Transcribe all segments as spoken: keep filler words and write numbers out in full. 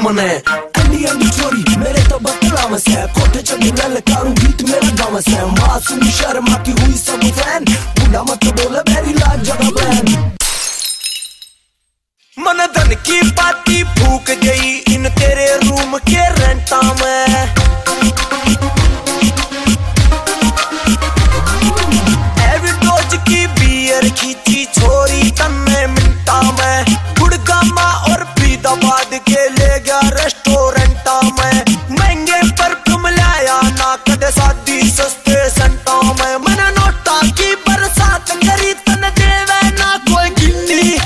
मने Andy Andy चोरी मेरे तो बतला मसे कोठे चढ़ नल कारू गीत मेरा गाँव से मासूम शर्मा की हुई सब फैन बुढ़ा मत बोले मेरी लाज जगह बैन मन धन की पाती फूक गई इन तेरे रूम के रेंटा में एविडोज की बियर खींची छोरी तन्ने मिनटा में गुड़गामा और फरीदाबाद के ले गया रेस्टोरेंटा में महंगे परफ्यूम लाया ना कदे शादी सस्ते सेंटा में मैंने नोटा की बरसात करी तन देवे ना कोई गिन्नी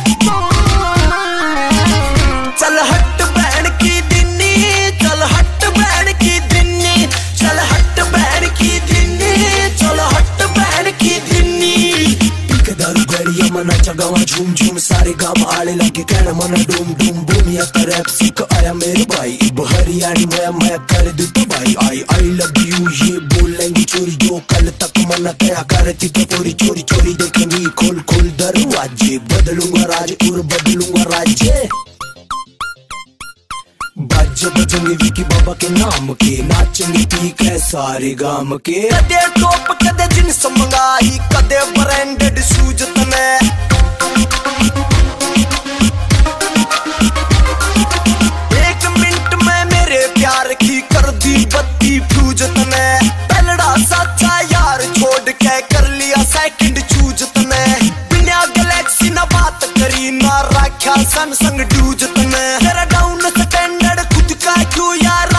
चल हट बहन की दिन्नी चल हट बहन की दिन्नी चल हट बहन की दिन्नी चल हट बहन की दिन्नी एक दारू गड़िया मना चगावा झूम झूम सारे गाँव आले लगे कहना मना डूम डूम बूम या रैप सीख आया मेरे भाई इब हरियाणी मैं मैं कर दू तो भाई आई आई लव यू ये बोलेंगी चोरी जो कल तक मना क्या करती तो पूरी चोरी चोरी देखेंगी खोल खोल दरवाजे बदलूंगा राज और बदलूंगा राज्य बाजे बजेंगे विकी बाबा के नाम के नाचेंगे ठीक है सारे गाम के कदे टॉप कदे जींस मंगाई कदे ब्रांडेड शूज तने एक मिनट में मेरे प्यार की कर दी बत्ती फ्यूज तने पलड़ा सच्चा यार छोड़ के कर लिया सेकंड चूज तने बिना गैलेक्सी ना बात करी ना रखा सैमसंग डूज तने तेरा डाउन स्टैंडर्ड खुद का क्यों यार